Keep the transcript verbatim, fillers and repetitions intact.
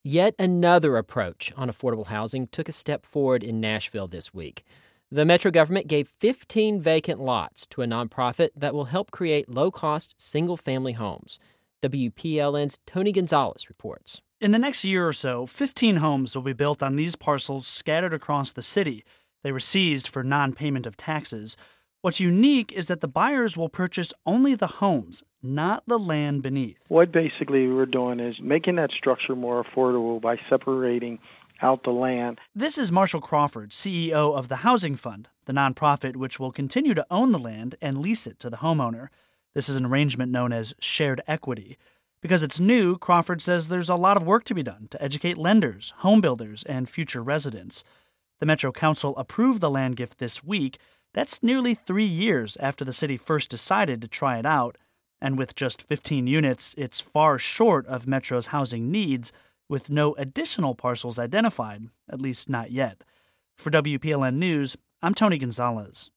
Yet another approach on affordable housing took a step forward in Nashville this week. The Metro government gave fifteen vacant lots to a nonprofit that will help create low-cost, single-family homes. W P L N's Tony Gonzalez reports. In the next year or so, fifteen homes will be built on these parcels scattered across the city. They were seized for non-payment of taxes. What's unique is that the buyers will purchase only the homes, not the land beneath. What basically we're doing is making that structure more affordable by separating out the land. This is Marshall Crawford, C E O of the Housing Fund, the nonprofit which will continue to own the land and lease it to the homeowner. This is an arrangement known as shared equity. Because it's new, Crawford says there's a lot of work to be done to educate lenders, home builders, and future residents. The Metro Council approved the land gift this week. That's nearly three years after the city first decided to try it out. And with just fifteen units, it's far short of Metro's housing needs, with no additional parcels identified, at least not yet. For W P L N News, I'm Tony Gonzalez.